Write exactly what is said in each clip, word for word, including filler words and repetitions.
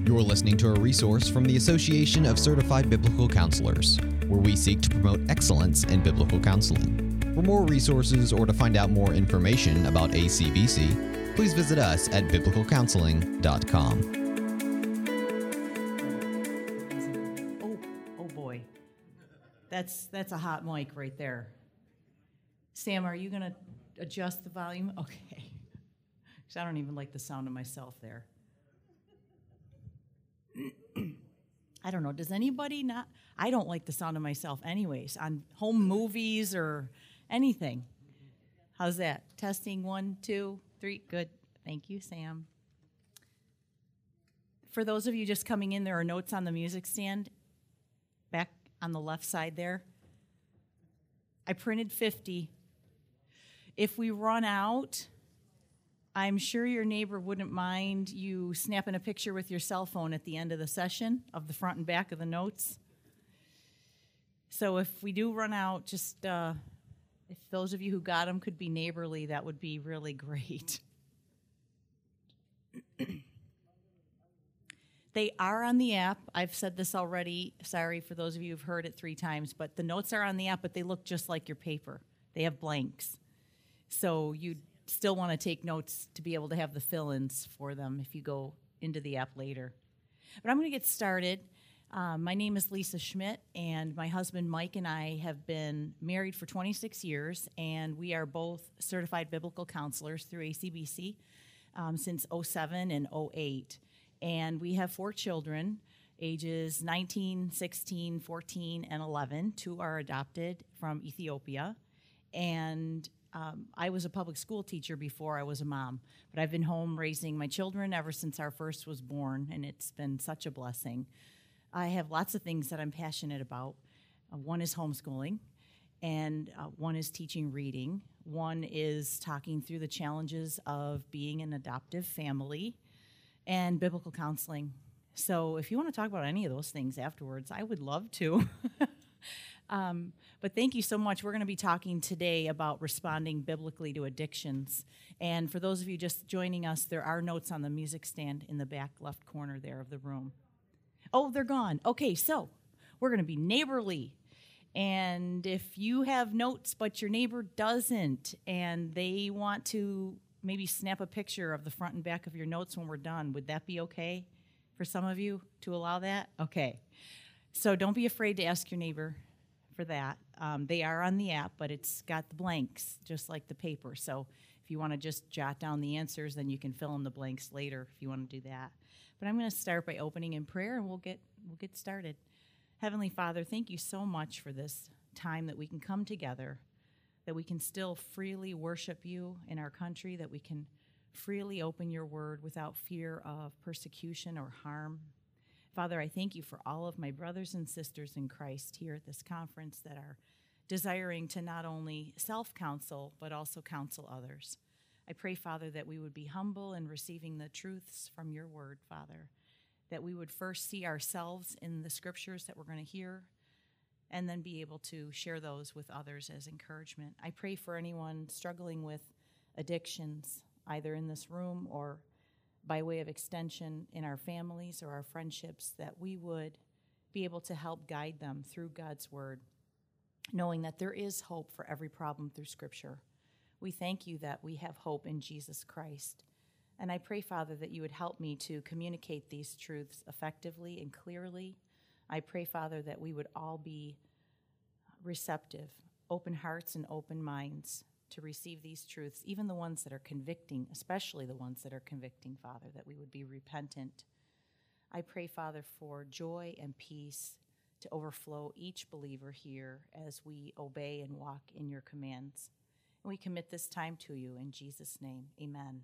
You're listening to a resource from the Association of Certified Biblical Counselors, where we seek to promote excellence in biblical counseling. For more resources or to find out more information about A C B C, please visit us at biblical counseling dot com. Oh, oh boy. That's that's a hot mic right there. Sam, are you going to adjust the volume? Okay. Because I don't even like the sound of myself there. I don't know. Does anybody not? I don't like the sound of myself anyways, on home movies or anything. How's that? Testing one, two, three. Good. Thank you, Sam. For those of you just coming in, there are notes on the music stand back on the left side there. I printed fifty. If we run out, I'm sure your neighbor wouldn't mind you snapping a picture with your cell phone at the end of the session of the front and back of the notes. So if we do run out, just uh, if those of you who got them could be neighborly, that would be really great. They are on the app. I've said this already. Sorry for those of you who've heard it three times, but the notes are on the app, but they look just like your paper. They have blanks. So you still want to take notes to be able to have the fill-ins for them if you go into the app later. But I'm going to get started. Um, my name is Lisa Schmidt, and my husband Mike and I have been married for twenty-six years, and we are both certified biblical counselors through A C B C um, since oh seven and oh eight. And we have four children, ages nineteen, sixteen, fourteen, and eleven. Two are adopted from Ethiopia. And um, I was a public school teacher before I was a mom. But I've been home raising my children ever since our first was born, and it's been such a blessing. I have lots of things that I'm passionate about. Uh, one is homeschooling, and uh, one is teaching reading. One is talking through the challenges of being an adoptive family, and biblical counseling. So if you want to talk about any of those things afterwards, I would love to. um, but thank you so much. We're going to be talking today about responding biblically to addictions. And for those of you just joining us, there are notes on the music stand in the back left corner there of the room. Oh, they're gone. Okay, so we're going to be neighborly. And if you have notes but your neighbor doesn't, and they want to maybe snap a picture of the front and back of your notes when we're done, would that be okay for some of you to allow that? Okay. So don't be afraid to ask your neighbor for that. Um, they are on the app, but it's got the blanks, just like the paper. So if you want to just jot down the answers, then you can fill in the blanks later if you want to do that. But I'm going to start by opening in prayer, and we'll get we'll get started. Heavenly Father, thank you so much for this time that we can come together, that we can still freely worship you in our country, that we can freely open your word without fear of persecution or harm. Father, I thank you for all of my brothers and sisters in Christ here at this conference that are desiring to not only self-counsel, but also counsel others. I pray, Father, that we would be humble in receiving the truths from your word, Father, that we would first see ourselves in the scriptures that we're going to hear, and then be able to share those with others as encouragement. I pray for anyone struggling with addictions, either in this room or by way of extension in our families or our friendships, that we would be able to help guide them through God's word, knowing that there is hope for every problem through Scripture. We thank you that we have hope in Jesus Christ. And I pray, Father, that you would help me to communicate these truths effectively and clearly. I pray, Father, that we would all be receptive, open hearts and open minds to receive these truths, even the ones that are convicting, especially the ones that are convicting, Father, that we would be repentant. I pray, Father, for joy and peace to overflow each believer here as we obey and walk in your commands. And we commit this time to you in Jesus' name. Amen.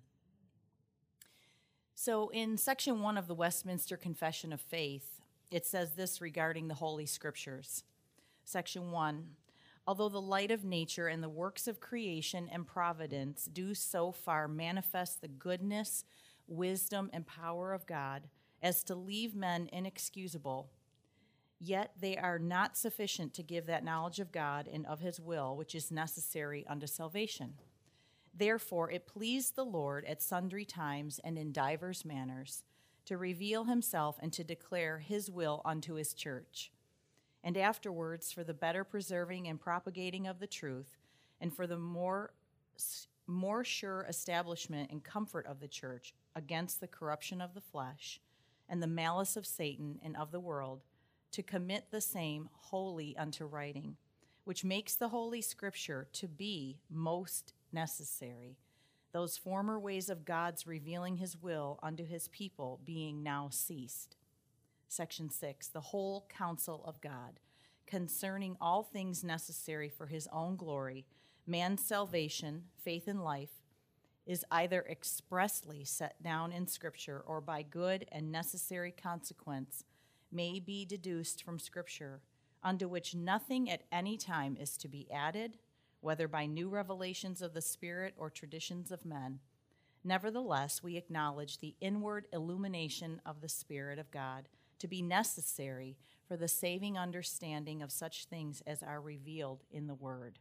So in section one of the Westminster Confession of Faith, it says this regarding the Holy Scriptures. Section one, although the light of nature and the works of creation and providence do so far manifest the goodness, wisdom, and power of God as to leave men inexcusable, yet they are not sufficient to give that knowledge of God and of his will which is necessary unto salvation. Therefore it pleased the Lord at sundry times and in divers manners to reveal himself and to declare his will unto his church. And afterwards, for the better preserving and propagating of the truth, and for the more, more sure establishment and comfort of the church against the corruption of the flesh and the malice of Satan and of the world, to commit the same wholly unto writing, which makes the Holy Scripture to be most necessary, those former ways of God's revealing his will unto his people being now ceased. Section six, the whole counsel of God, concerning all things necessary for his own glory, man's salvation, faith, and life, is either expressly set down in Scripture or by good and necessary consequence may be deduced from Scripture, unto which nothing at any time is to be added, whether by new revelations of the Spirit or traditions of men. Nevertheless, we acknowledge the inward illumination of the Spirit of God to be necessary for the saving understanding of such things as are revealed in the Word.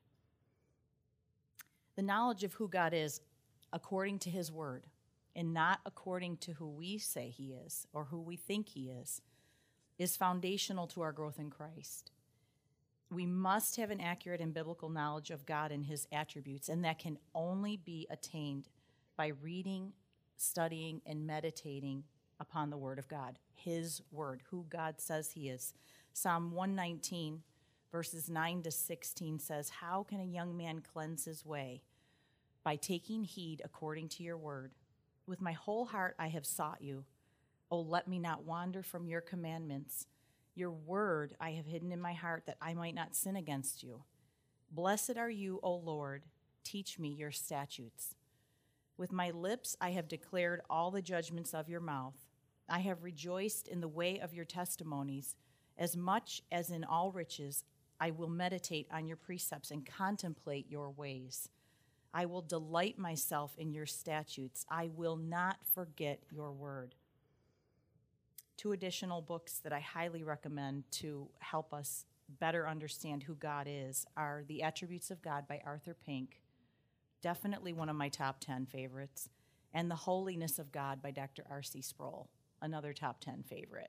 The knowledge of who God is according to his Word, and not according to who we say he is or who we think he is, is foundational to our growth in Christ. We must have an accurate and biblical knowledge of God and his attributes, and that can only be attained by reading, studying, and meditating upon the Word of God, his Word, who God says he is. Psalm one nineteen, verses nine to sixteen says, "How can a young man cleanse his way? By taking heed according to your word. With my whole heart I have sought you. Oh, let me not wander from your commandments. Your word I have hidden in my heart that I might not sin against you. Blessed are you, O Lord. Teach me your statutes. With my lips I have declared all the judgments of your mouth. I have rejoiced in the way of your testimonies. As much as in all riches, I will meditate on your precepts and contemplate your ways. I will delight myself in your statutes. I will not forget your word." Two additional books that I highly recommend to help us better understand who God is are The Attributes of God by Arthur Pink, definitely one of my top ten favorites, and The Holiness of God by Doctor R C Sproul, another top ten favorite.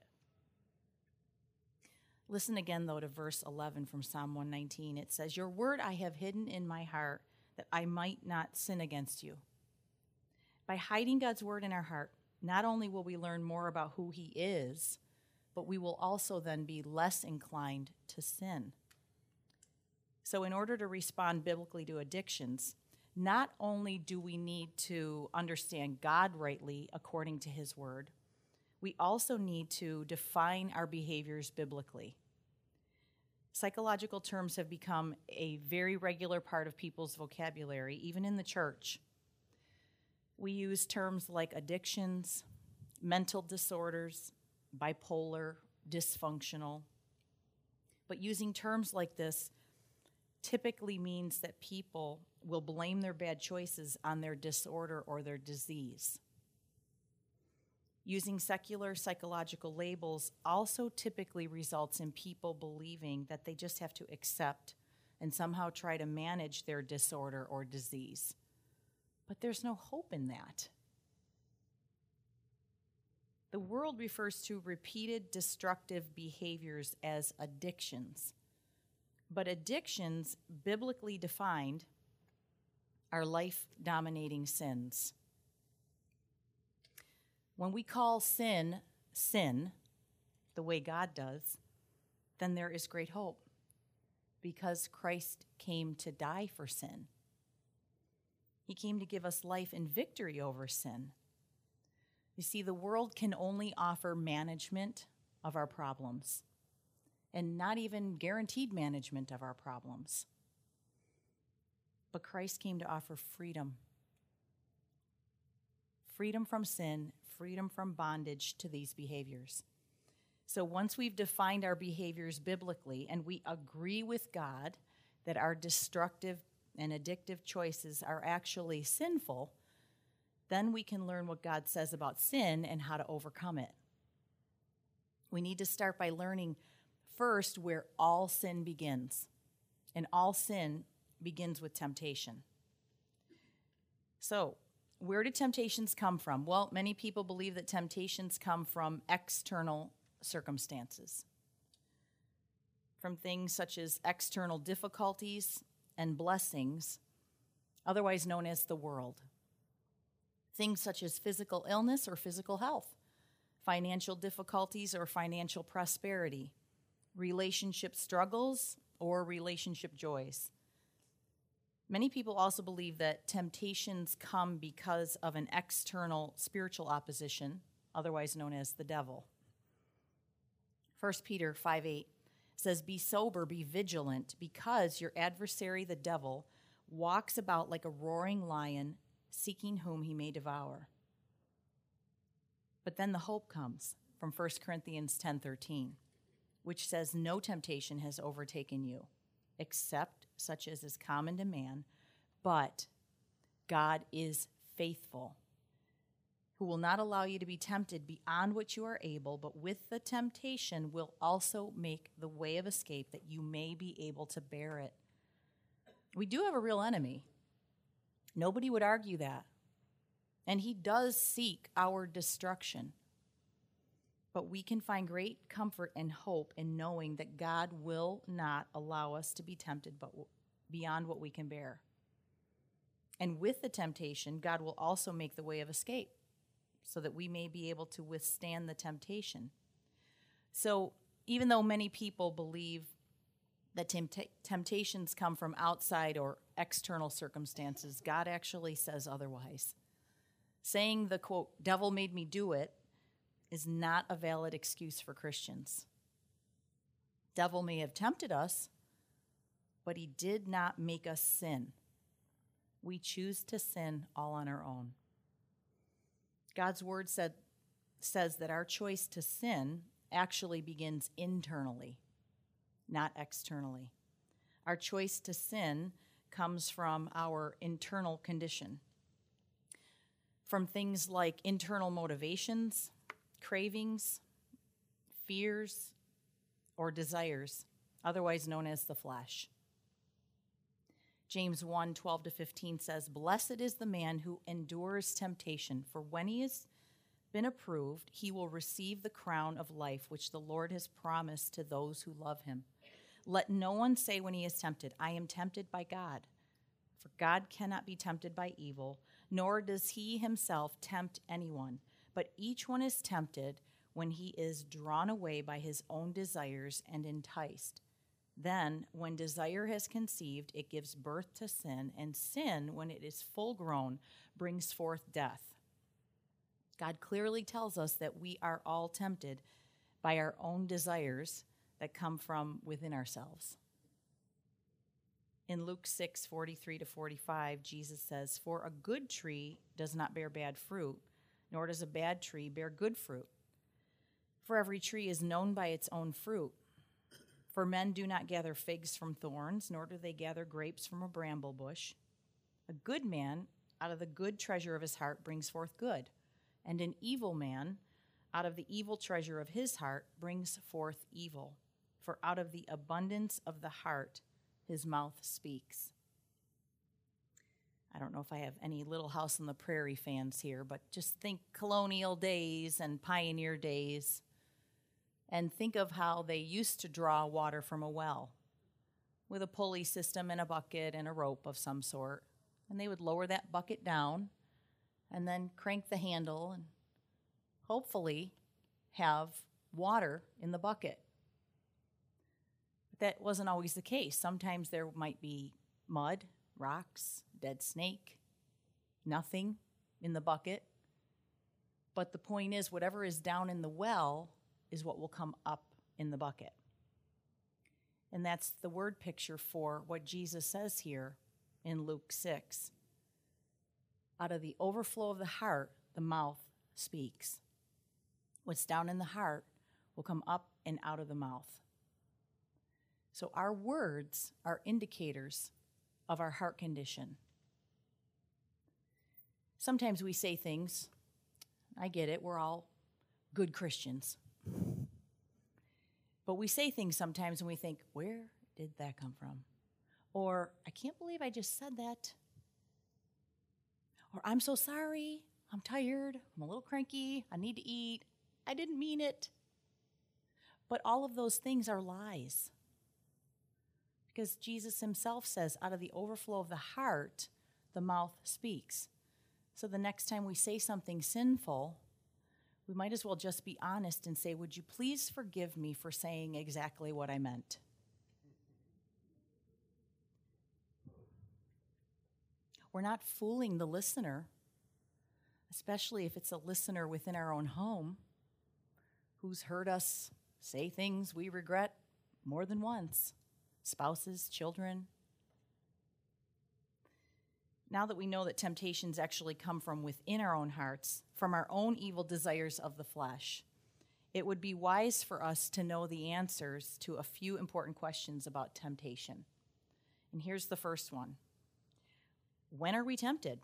Listen again, though, to verse eleven from Psalm one nineteen. It says, "Your word I have hidden in my heart, that I might not sin against you." By hiding God's word in our heart, not only will we learn more about who he is, but we will also then be less inclined to sin. So in order to respond biblically to addictions, not only do we need to understand God rightly according to his word, we also need to define our behaviors biblically. Psychological terms have become a very regular part of people's vocabulary, even in the church. We use terms like addictions, mental disorders, bipolar, dysfunctional. But using terms like this typically means that people will blame their bad choices on their disorder or their disease. Using secular psychological labels also typically results in people believing that they just have to accept and somehow try to manage their disorder or disease. But there's no hope in that. The world refers to repeated destructive behaviors as addictions. But addictions, biblically defined, are life-dominating sins. When we call sin, sin, the way God does, then there is great hope, because Christ came to die for sin. He came to give us life and victory over sin. You see, the world can only offer management of our problems, and not even guaranteed management of our problems. But Christ came to offer freedom. Freedom from sin, freedom from bondage to these behaviors. So once we've defined our behaviors biblically and we agree with God that our destructive and addictive choices are actually sinful, then we can learn what God says about sin and how to overcome it. We need to start by learning first where all sin begins. And all sin begins with temptation. So, where do temptations come from? Well, many people believe that temptations come from external circumstances, from things such as external difficulties and blessings, otherwise known as the world. Things such as physical illness or physical health, financial difficulties or financial prosperity, relationship struggles or relationship joys. Many people also believe that temptations come because of an external spiritual opposition, otherwise known as the devil. First Peter five eight says, "Be sober, be vigilant, because your adversary, the devil, walks about like a roaring lion, seeking whom he may devour." But then the hope comes from First Corinthians ten thirteen, which says, "No temptation has overtaken you, except such as is common to man, but God is faithful, who will not allow you to be tempted beyond what you are able, but with the temptation will also make the way of escape that you may be able to bear it." We do have a real enemy. Nobody would argue that. And he does seek our destruction. But we can find great comfort and hope in knowing that God will not allow us to be tempted but beyond what we can bear. And with the temptation, God will also make the way of escape so that we may be able to withstand the temptation. So even though many people believe that tempt- temptations come from outside or external circumstances, God actually says otherwise. Saying the, quote, "devil made me do it," is not a valid excuse for Christians. Devil may have tempted us, but he did not make us sin. We choose to sin all on our own. God's word said, says that our choice to sin actually begins internally, not externally. Our choice to sin comes from our internal condition, from things like internal motivations, cravings, fears, or desires, otherwise known as the flesh. James one twelve to fifteen says, "Blessed is the man who endures temptation, for when he has been approved, he will receive the crown of life which the Lord has promised to those who love him. Let no one say when he is tempted, 'I am tempted by God.' For God cannot be tempted by evil, nor does he himself tempt anyone. But each one is tempted when he is drawn away by his own desires and enticed. Then, when desire has conceived, it gives birth to sin, and sin, when it is full grown, brings forth death." God clearly tells us that we are all tempted by our own desires that come from within ourselves. In Luke six forty-three to forty-five, Jesus says, "For a good tree does not bear bad fruit, nor does a bad tree bear good fruit. For every tree is known by its own fruit. For men do not gather figs from thorns, nor do they gather grapes from a bramble bush. A good man out of the good treasure of his heart brings forth good, and an evil man out of the evil treasure of his heart brings forth evil. For out of the abundance of the heart his mouth speaks." I don't know if I have any Little House on the Prairie fans here, but just think colonial days and pioneer days, and think of how they used to draw water from a well with a pulley system and a bucket and a rope of some sort. And they would lower that bucket down and then crank the handle and hopefully have water in the bucket. But that wasn't always the case. Sometimes there might be mud, rocks, dead snake, nothing in the bucket. But the point is, whatever is down in the well is what will come up in the bucket. And that's the word picture for what Jesus says here in Luke six. Out of the overflow of the heart, the mouth speaks. What's down in the heart will come up and out of the mouth. So our words are indicators of our heart condition. Sometimes we say things, I get it, we're all good Christians. But we say things sometimes and we think, where did that come from? Or, I can't believe I just said that. Or I'm so sorry, I'm tired, I'm a little cranky, I need to eat, I didn't mean it. But all of those things are lies. Because Jesus himself says, out of the overflow of the heart, the mouth speaks. So the next time we say something sinful, we might as well just be honest and say, would you please forgive me for saying exactly what I meant? We're not fooling the listener, especially if it's a listener within our own home who's heard us say things we regret more than once. Spouses, children. Now that we know that temptations actually come from within our own hearts, from our own evil desires of the flesh, it would be wise for us to know the answers to a few important questions about temptation. And here's the first one. When are we tempted?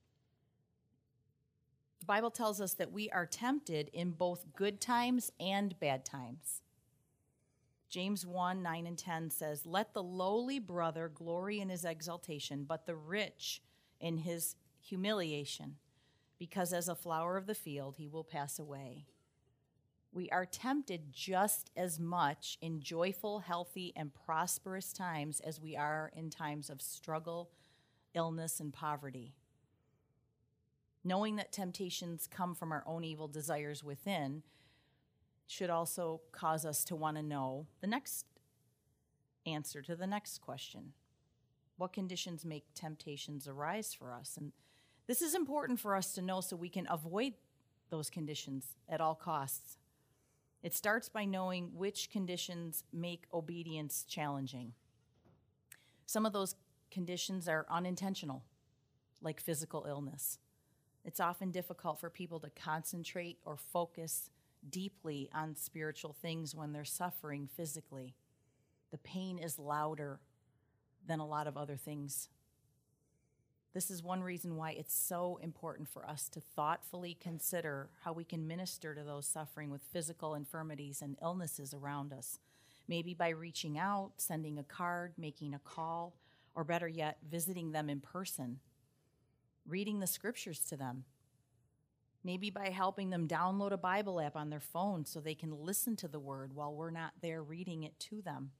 The Bible tells us that we are tempted in both good times and bad times. James one, nine and ten says, let the lowly brother glory in his exaltation, but the rich in his humiliation, because as a flower of the field he will pass away. We are tempted just as much in joyful, healthy, and prosperous times as we are in times of struggle, illness, and poverty. Knowing that temptations come from our own evil desires within should also cause us to want to know the next answer to the next question. What conditions make temptations arise for us? And this is important for us to know so we can avoid those conditions at all costs. It starts by knowing which conditions make obedience challenging. Some of those conditions are unintentional, like physical illness. It's often difficult for people to concentrate or focus deeply on spiritual things when they're suffering physically. The pain is louder than a lot of other things. This is one reason why it's so important for us to thoughtfully consider how we can minister to those suffering with physical infirmities and illnesses around us. Maybe by reaching out, sending a card, making a call, or better yet, visiting them in person, reading the scriptures to them. Maybe by helping them download a Bible app on their phone so they can listen to the word while we're not there reading it to them.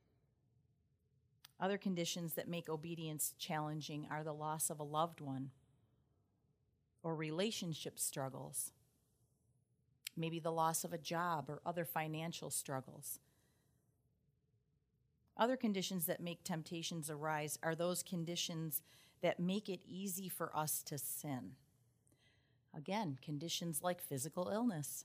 Other conditions that make obedience challenging are the loss of a loved one or relationship struggles, maybe the loss of a job or other financial struggles. Other conditions that make temptations arise are those conditions that make it easy for us to sin. Again, conditions like physical illness,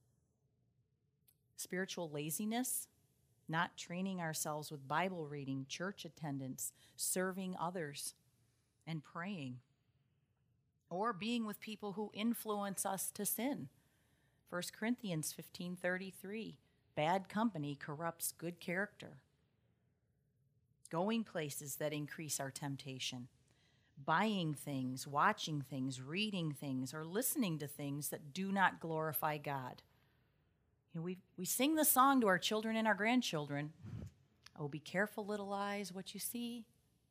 spiritual laziness, not training ourselves with Bible reading, church attendance, serving others, and praying, or being with people who influence us to sin. First Corinthians fifteen thirty-three, bad company corrupts good character. Going places that increase our temptation. Buying things, watching things, reading things, or listening to things that do not glorify God. You know, we, we sing the song to our children and our grandchildren. Oh, be careful, little eyes, what you see.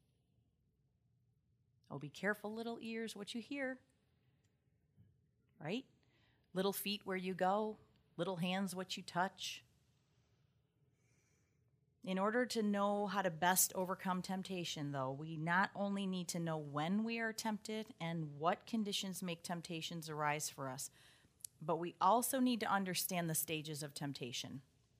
Oh, be careful, little ears, what you hear. Right? Little feet where you go, little hands what you touch. In order to know how to best overcome temptation, though, we not only need to know when we are tempted and what conditions make temptations arise for us, but we also need to understand the stages of temptation.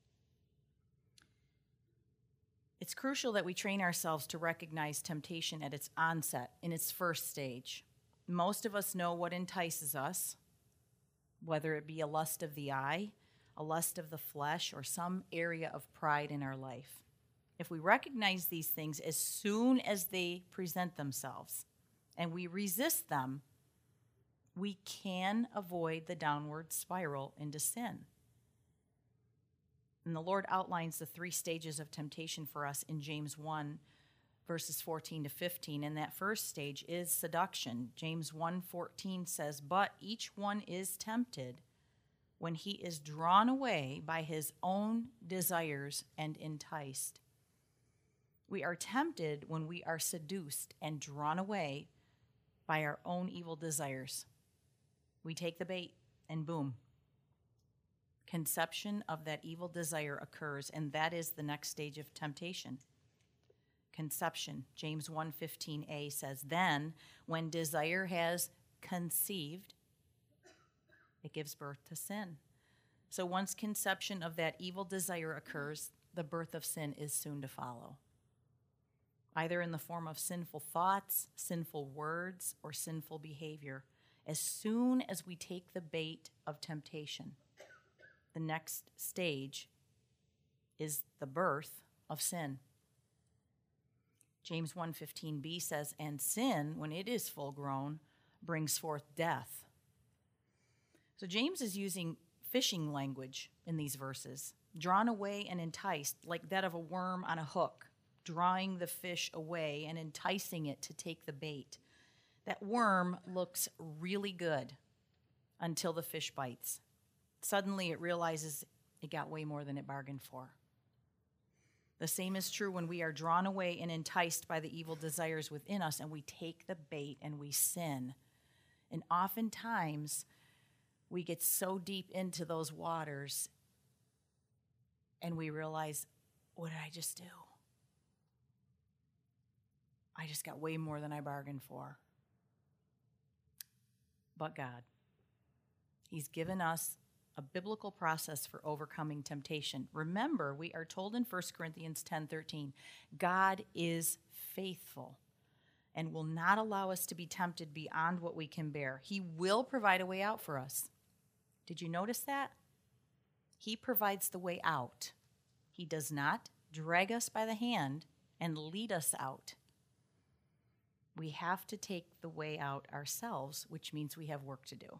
It's crucial that we train ourselves to recognize temptation at its onset, in its first stage. Most of us know what entices us, whether it be a lust of the eye, a lust of the flesh, or some area of pride in our life. If we recognize these things as soon as they present themselves and we resist them, we can avoid the downward spiral into sin. And the Lord outlines the three stages of temptation for us in James one, verses fourteen to fifteen. And that first stage is seduction. James one fourteen says, "But each one is tempted when he is drawn away by his own desires and enticed." We are tempted when we are seduced and drawn away by our own evil desires. We take the bait, and boom, conception of that evil desire occurs, and that is the next stage of temptation. Conception. James one fifteen a says, then when desire has conceived, it gives birth to sin. So once conception of that evil desire occurs, the birth of sin is soon to follow, either in the form of sinful thoughts, sinful words, or sinful behavior. As soon as we take the bait of temptation, the next stage is the birth of sin. James one fifteen b says, and sin, when it is full grown, brings forth death. So James is using fishing language in these verses, drawn away and enticed, like that of a worm on a hook, drawing the fish away and enticing it to take the bait. That worm looks really good until the fish bites. Suddenly it realizes it got way more than it bargained for. The same is true when we are drawn away and enticed by the evil desires within us, and we take the bait and we sin. And oftentimes, we get so deep into those waters and we realize, what did I just do? I just got way more than I bargained for. But God, He's given us a biblical process for overcoming temptation. Remember, we are told in First Corinthians ten thirteen, God is faithful and will not allow us to be tempted beyond what we can bear. He will provide a way out for us. Did you notice that? He provides the way out. He does not drag us by the hand and lead us out. We have to take the way out ourselves, which means we have work to do.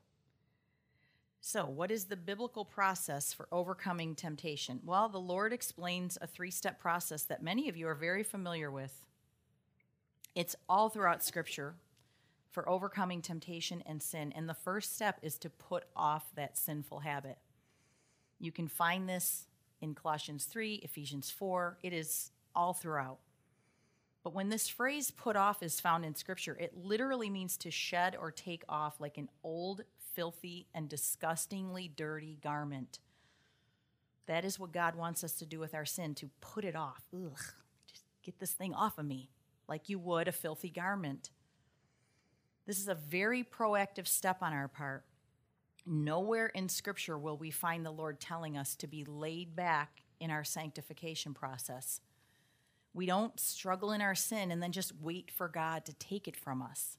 So, what is the biblical process for overcoming temptation? Well, the Lord explains a three-step process that many of you are very familiar with. It's all throughout Scripture for overcoming temptation and sin. And the first step is to put off that sinful habit. You can find this in Colossians three, Ephesians four. It is all throughout. But when this phrase put off is found in Scripture, it literally means to shed or take off like an old, filthy, and disgustingly dirty garment. That is what God wants us to do with our sin, to put it off. Ugh, just get this thing off of me, like you would a filthy garment. This is a very proactive step on our part. Nowhere in Scripture will we find the Lord telling us to be laid back in our sanctification process. We don't struggle in our sin and then just wait for God to take it from us.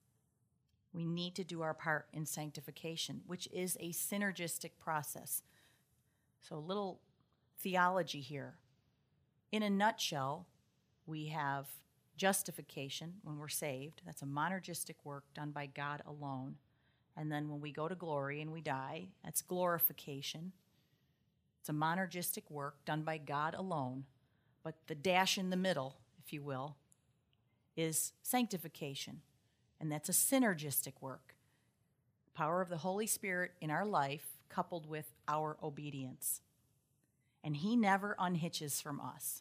We need to do our part in sanctification, which is a synergistic process. So a little theology here. In a nutshell, we have justification when we're saved. That's a monergistic work done by God alone. And then when we go to glory and we die, that's glorification. It's a monergistic work done by God alone. But the dash in the middle, if you will, is sanctification. And that's a synergistic work. The power of the Holy Spirit in our life coupled with our obedience. And He never unhitches from us.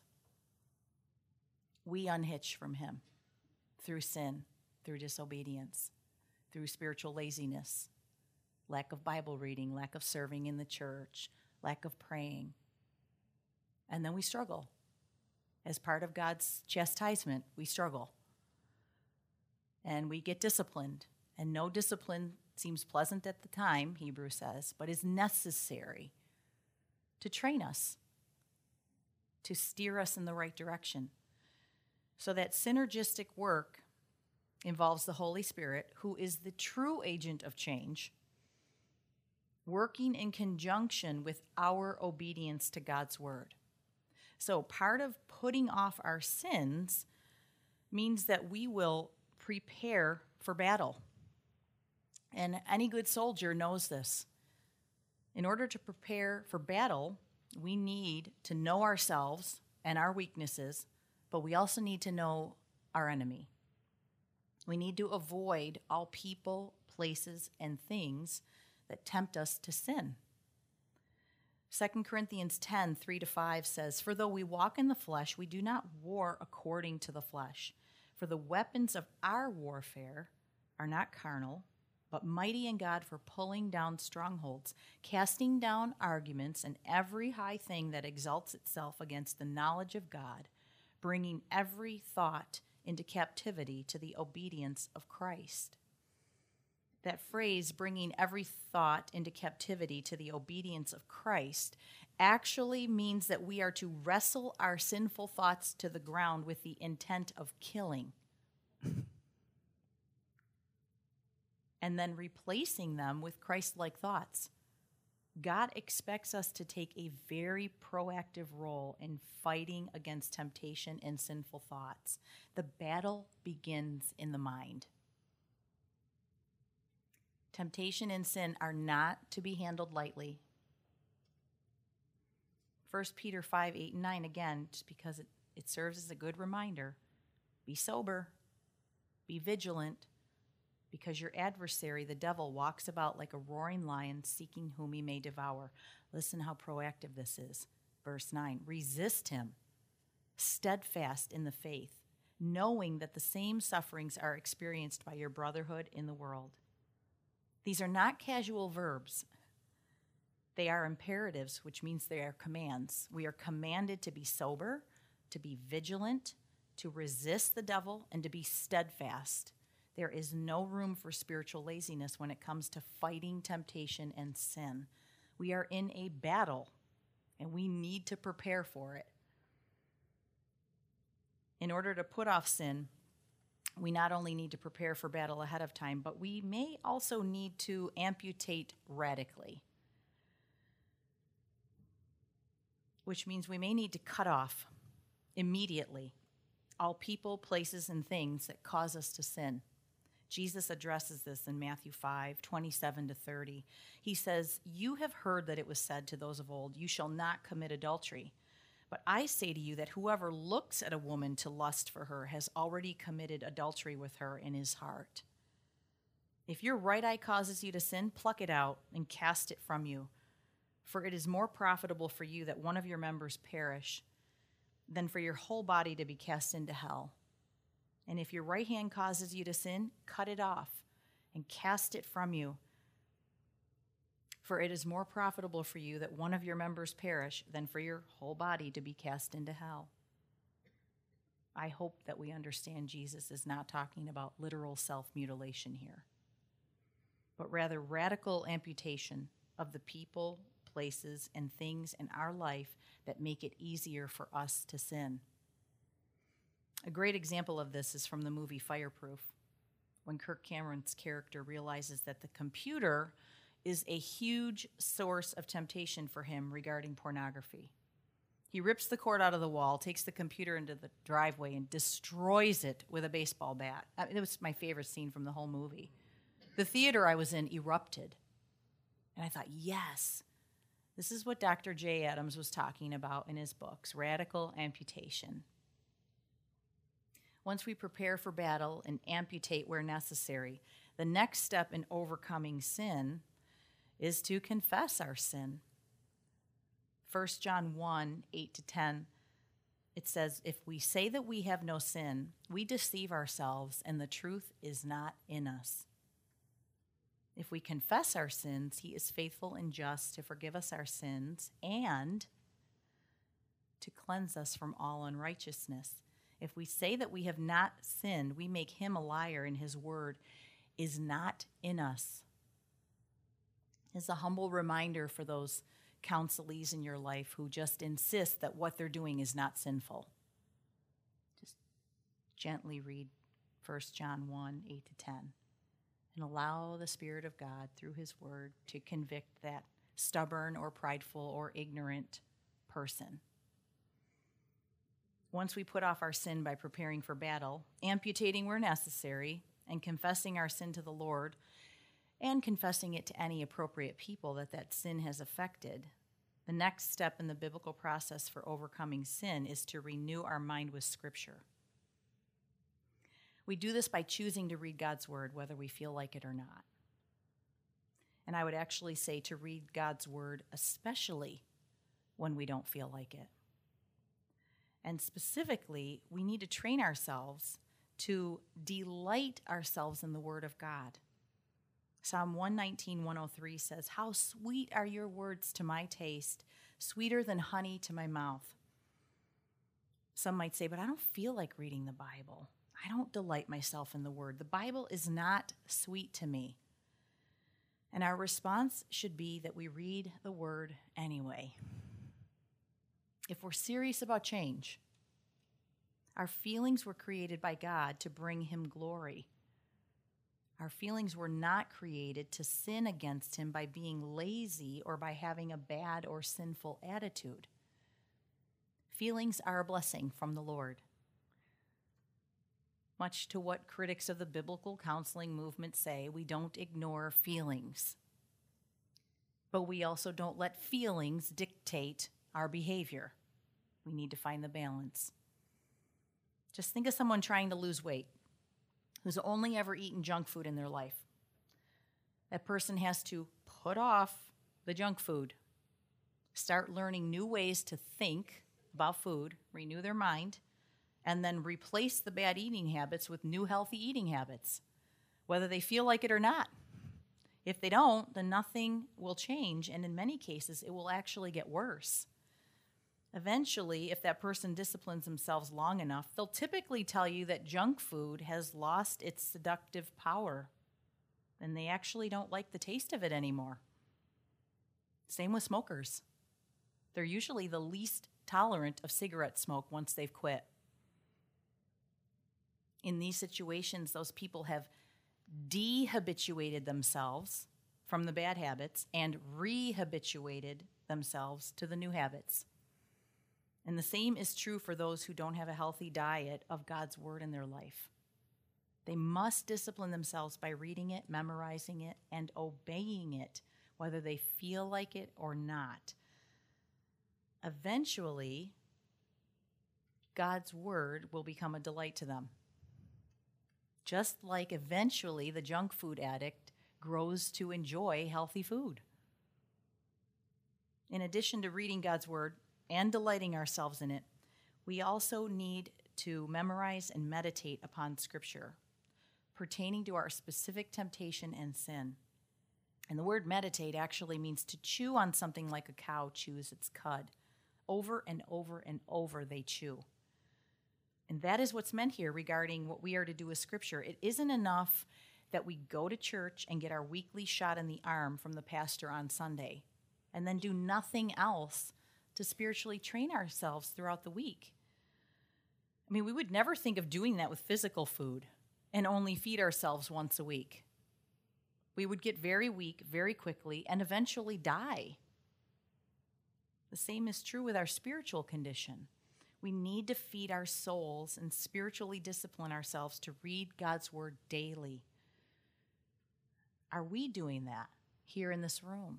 We unhitch from Him through sin, through disobedience, through spiritual laziness, lack of Bible reading, lack of serving in the church, lack of praying. And then we struggle. As part of God's chastisement, we struggle. And we get disciplined. And no discipline seems pleasant at the time, Hebrews says, but is necessary to train us, to steer us in the right direction. So that synergistic work involves the Holy Spirit, who is the true agent of change, working in conjunction with our obedience to God's word. So part of putting off our sins means that we will prepare for battle. And any good soldier knows this. In order to prepare for battle, we need to know ourselves and our weaknesses, but we also need to know our enemy. We need to avoid all people, places, and things that tempt us to sin. Second Corinthians ten, three to five says, "For though we walk in the flesh, we do not war according to the flesh. For the weapons of our warfare are are not carnal, but mighty in God for pulling down strongholds, casting down arguments and every high thing that exalts itself against the knowledge of God, bringing every thought into captivity to the obedience of Christ. That phrase, bringing every thought into captivity to the obedience of Christ, actually means that we are to wrestle our sinful thoughts to the ground with the intent of killing, and then replacing them with Christ-like thoughts. God expects us to take a very proactive role in fighting against temptation and sinful thoughts. The battle begins in the mind. Temptation and sin are not to be handled lightly. First Peter five, eight, and nine, again, just because it, it serves as a good reminder. Be sober, be vigilant, because your adversary, the devil, walks about like a roaring lion seeking whom he may devour. Listen how proactive this is. Verse nine, resist him, steadfast in the faith, knowing that the same sufferings are experienced by your brotherhood in the world. These are not casual verbs. They are imperatives, which means they are commands. We are commanded to be sober, to be vigilant, to resist the devil, and to be steadfast. There is no room for spiritual laziness when it comes to fighting temptation and sin. We are in a battle, and we need to prepare for it. In order to put off sin, we not only need to prepare for battle ahead of time, but we may also need to amputate radically, which means we may need to cut off immediately all people, places, and things that cause us to sin. Jesus addresses this in Matthew five, twenty-seven to thirty. He says, "You have heard that it was said to those of old, 'You shall not commit adultery.' But I say to you that whoever looks at a woman to lust for her has already committed adultery with her in his heart. If your right eye causes you to sin, pluck it out and cast it from you. For it is more profitable for you that one of your members perish than for your whole body to be cast into hell. And if your right hand causes you to sin, cut it off and cast it from you. For it is more profitable for you that one of your members perish than for your whole body to be cast into hell." I hope that we understand Jesus is not talking about literal self-mutilation here, but rather radical amputation of the people, places, and things in our life that make it easier for us to sin. A great example of this is from the movie Fireproof, when Kirk Cameron's character realizes that the computer is a huge source of temptation for him regarding pornography. He rips the cord out of the wall, takes the computer into the driveway, and destroys it with a baseball bat. I mean, it was my favorite scene from the whole movie. The theater I was in erupted. And I thought, yes, this is what Doctor Jay Adams was talking about in his books, radical amputation. Once we prepare for battle and amputate where necessary, the next step in overcoming sin is to confess our sin. First John one, eight to ten, it says, "If we say that we have no sin, we deceive ourselves, and the truth is not in us. If we confess our sins, he is faithful and just to forgive us our sins and to cleanse us from all unrighteousness. If we say that we have not sinned, we make him a liar, and his word is not in us." It's a humble reminder for those counselees in your life who just insist that what they're doing is not sinful. Just gently read First John one, eight to ten, and allow the Spirit of God through his word to convict that stubborn or prideful or ignorant person. Once we put off our sin by preparing for battle, amputating where necessary, and confessing our sin to the Lord, and confessing it to any appropriate people that that sin has affected, the next step in the biblical process for overcoming sin is to renew our mind with Scripture. We do this by choosing to read God's word, whether we feel like it or not. And I would actually say to read God's word, especially when we don't feel like it. And specifically, we need to train ourselves to delight ourselves in the Word of God. Psalm one nineteen, one oh three says, "How sweet are your words to my taste, sweeter than honey to my mouth." Some might say, but I don't feel like reading the Bible. I don't delight myself in the Word. The Bible is not sweet to me. And our response should be that we read the Word anyway. If we're serious about change, our feelings were created by God to bring Him glory. Our feelings were not created to sin against Him by being lazy or by having a bad or sinful attitude. Feelings are a blessing from the Lord. Much to what critics of the biblical counseling movement say, we don't ignore feelings. But we also don't let feelings dictate our behavior. We need to find the balance. Just think of someone trying to lose weight who's only ever eaten junk food in their life. That person has to put off the junk food, start learning new ways to think about food, renew their mind, and then replace the bad eating habits with new healthy eating habits, whether they feel like it or not. If they don't, then nothing will change, and in many cases, it will actually get worse. Eventually, if that person disciplines themselves long enough, they'll typically tell you that junk food has lost its seductive power, and they actually don't like the taste of it anymore. Same with smokers. They're usually the least tolerant of cigarette smoke once they've quit. In these situations, those people have dehabituated themselves from the bad habits and rehabituated themselves to the new habits. And the same is true for those who don't have a healthy diet of God's Word in their life. They must discipline themselves by reading it, memorizing it, and obeying it, whether they feel like it or not. Eventually, God's Word will become a delight to them. Just like eventually the junk food addict grows to enjoy healthy food. In addition to reading God's Word and delighting ourselves in it, we also need to memorize and meditate upon Scripture pertaining to our specific temptation and sin. And the word meditate actually means to chew on something like a cow chews its cud. Over and over and over they chew. And that is what's meant here regarding what we are to do with Scripture. It isn't enough that we go to church and get our weekly shot in the arm from the pastor on Sunday and then do nothing else to spiritually train ourselves throughout the week. I mean, we would never think of doing that with physical food and only feed ourselves once a week. We would get very weak very quickly and eventually die. The same is true with our spiritual condition. We need to feed our souls and spiritually discipline ourselves to read God's Word daily. Are we doing that here in this room?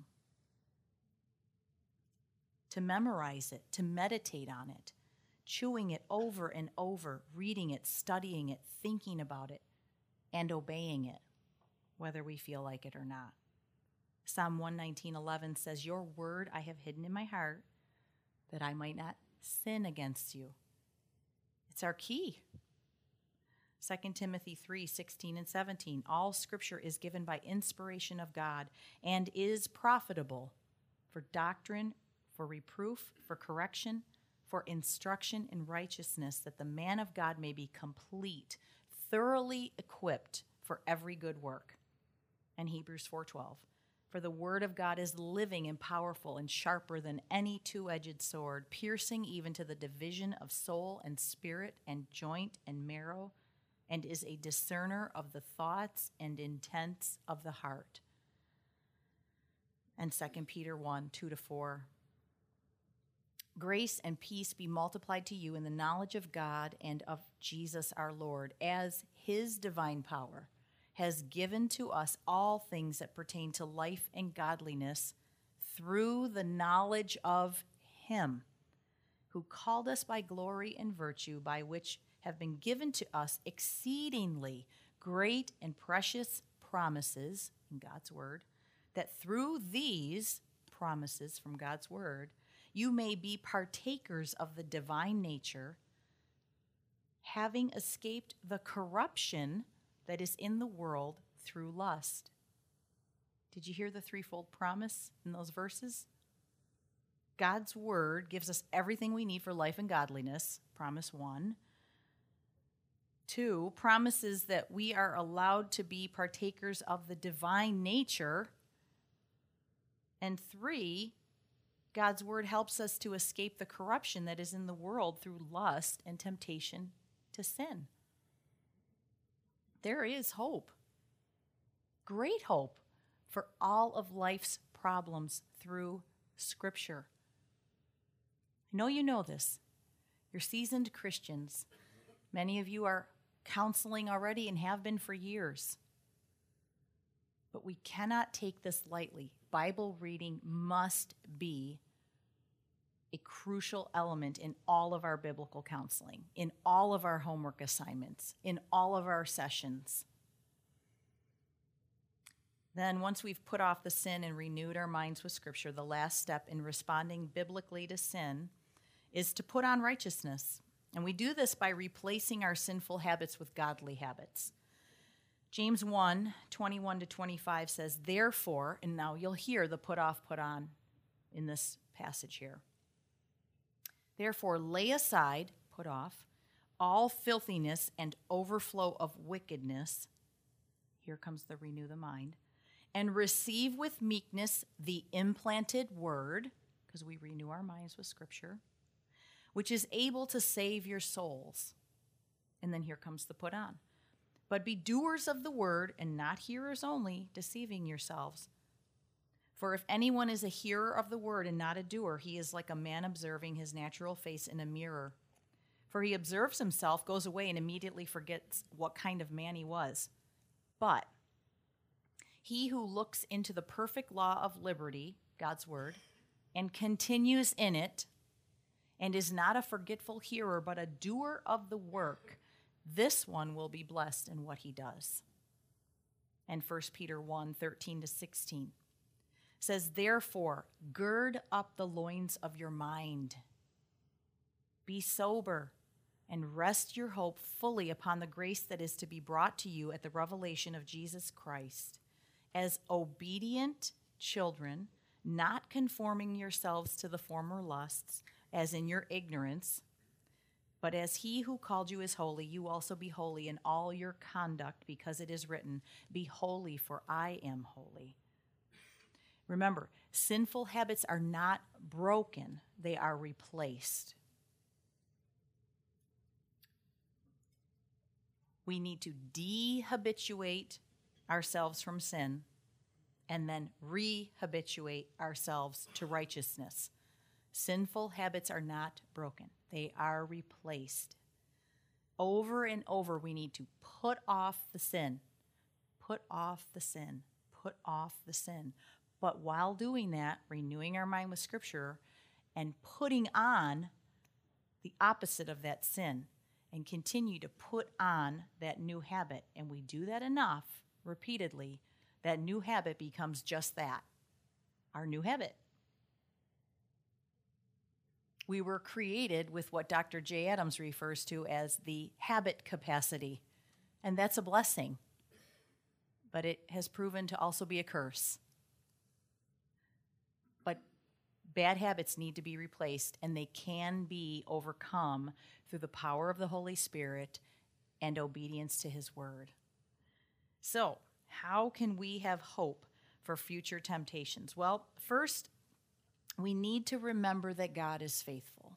To memorize it, to meditate on it, chewing it over and over, reading it, studying it, thinking about it, and obeying it, whether we feel like it or not. Psalm one nineteen, eleven says, "Your word I have hidden in my heart, that I might not sin against you." It's our key. Second Timothy three, sixteen and seventeen, "All Scripture is given by inspiration of God and is profitable for doctrine, for reproof, for correction, for instruction in righteousness, that the man of God may be complete, thoroughly equipped for every good work." And Hebrews four twelve, "For the word of God is living and powerful and sharper than any two-edged sword, piercing even to the division of soul and spirit and joint and marrow, and is a discerner of the thoughts and intents of the heart." And Second Peter one, two to four, "Grace and peace be multiplied to you in the knowledge of God and of Jesus our Lord, as his divine power has given to us all things that pertain to life and godliness through the knowledge of him who called us by glory and virtue, by which have been given to us exceedingly great and precious promises," in God's word, "that through these promises from God's word, you may be partakers of the divine nature, having escaped the corruption that is in the world through lust. Did you hear the threefold promise in those verses? God's word gives us everything we need for life and godliness, promise one. Two, promises that we are allowed to be partakers of the divine nature. And three, God's word helps us to escape the corruption that is in the world through lust and temptation to sin. There is hope, great hope for all of life's problems through Scripture. I know you know this. You're seasoned Christians. Many of you are counseling already and have been for years. But we cannot take this lightly. Bible reading must be a crucial element in all of our biblical counseling, in all of our homework assignments, in all of our sessions. Then, once we've put off the sin and renewed our minds with Scripture, the last step in responding biblically to sin is to put on righteousness. And we do this by replacing our sinful habits with godly habits. James one, twenty-one to twenty-five says, therefore, and now you'll hear the put off, put on in this passage here. Therefore, lay aside, put off, all filthiness and overflow of wickedness. Here comes the renew the mind. And receive with meekness the implanted word, because we renew our minds with Scripture, which is able to save your souls. And then here comes the put on. But be doers of the word and not hearers only, deceiving yourselves. For if anyone is a hearer of the word and not a doer, he is like a man observing his natural face in a mirror. For he observes himself, goes away, and immediately forgets what kind of man he was. But he who looks into the perfect law of liberty, God's word, and continues in it, and is not a forgetful hearer, but a doer of the work, this one will be blessed in what he does. And First Peter one, thirteen to sixteen says, therefore, gird up the loins of your mind. Be sober, and rest your hope fully upon the grace that is to be brought to you at the revelation of Jesus Christ. As obedient children, not conforming yourselves to the former lusts, as in your ignorance, but as he who called you is holy, you also be holy in all your conduct, because it is written, be holy, for I am holy. Remember, sinful habits are not broken, they are replaced. We need to dehabituate ourselves from sin and then rehabituate ourselves to righteousness. Sinful habits are not broken. They are replaced. Over and over, we need to put off the sin. Put off the sin. Put off the sin. But while doing that, renewing our mind with Scripture and putting on the opposite of that sin and continue to put on that new habit. And we do that enough, repeatedly, that new habit becomes just that, our new habit. We were created with what Doctor Jay Adams refers to as the habit capacity, and that's a blessing, but it has proven to also be a curse. But bad habits need to be replaced, and they can be overcome through the power of the Holy Spirit and obedience to His Word. So, how can we have hope for future temptations? Well, first, we need to remember that God is faithful.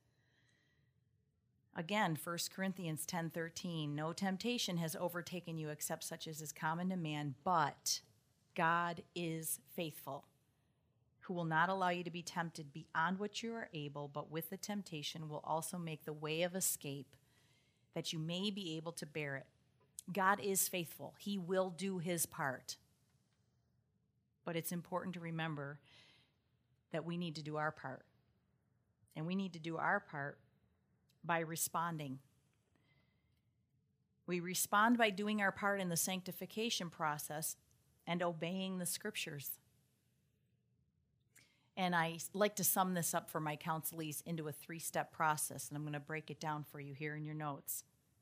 Again, First Corinthians ten thirteen, no temptation has overtaken you except such as is common to man, but God is faithful, who will not allow you to be tempted beyond what you are able, but with the temptation will also make the way of escape that you may be able to bear it. God is faithful. He will do His part. But it's important to remember that we need to do our part. And we need to do our part by responding. We respond by doing our part in the sanctification process and obeying the Scriptures. And I like to sum this up for my counselees into a three-step process, and I'm going to break it down for you here in your notes.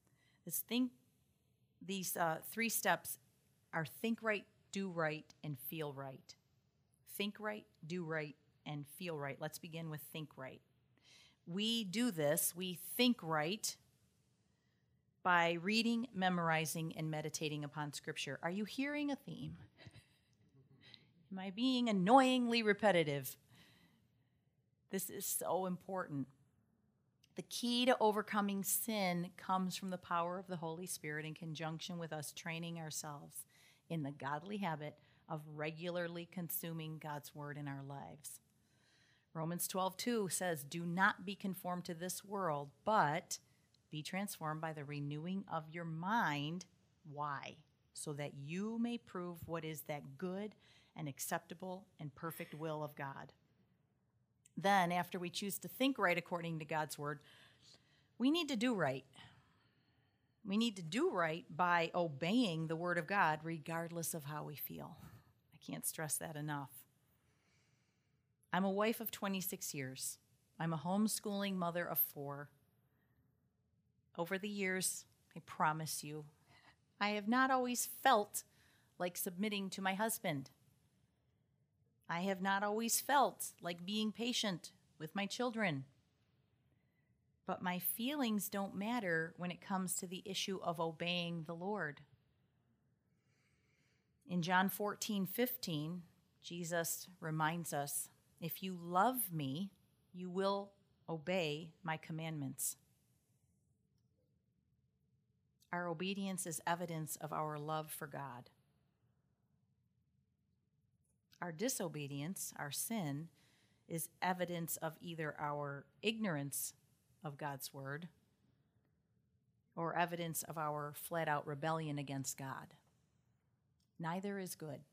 This think, these uh, three steps are think right, do right, and feel right. Think right, do right, and feel right. Let's begin with think right. We do this, we think right, by reading, memorizing, and meditating upon Scripture. Are you hearing a theme? Am I being annoyingly repetitive? This is so important. The key to overcoming sin comes from the power of the Holy Spirit in conjunction with us training ourselves in the godly habit of regularly consuming God's word in our lives. Romans twelve two says, "Do not be conformed to this world, but be transformed by the renewing of your mind." Why? So that you may prove what is that good and acceptable and perfect will of God. Then, after we choose to think right according to God's word, we need to do right. We need to do right by obeying the word of God regardless of how we feel. I can't stress that enough. I'm a wife of twenty-six years. I'm a homeschooling mother of four. Over the years, I promise you, I have not always felt like submitting to my husband. I have not always felt like being patient with my children. But my feelings don't matter when it comes to the issue of obeying the Lord. In John fourteen fifteen, Jesus reminds us, "If you love me, you will obey my commandments." Our obedience is evidence of our love for God. Our disobedience, our sin, is evidence of either our ignorance of God's word or evidence of our flat-out rebellion against God. Neither is good.